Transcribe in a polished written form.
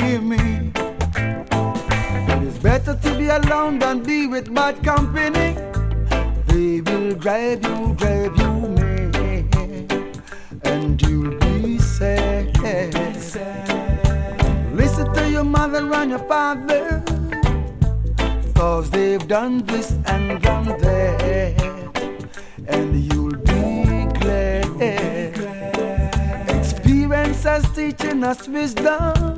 me. It is better to be alone than be with bad company. They will drive you mad, and you'll be sad. Listen to your mother and your father, 'cause they've done this and done that, and you'll be glad. Experience has teaching us wisdom,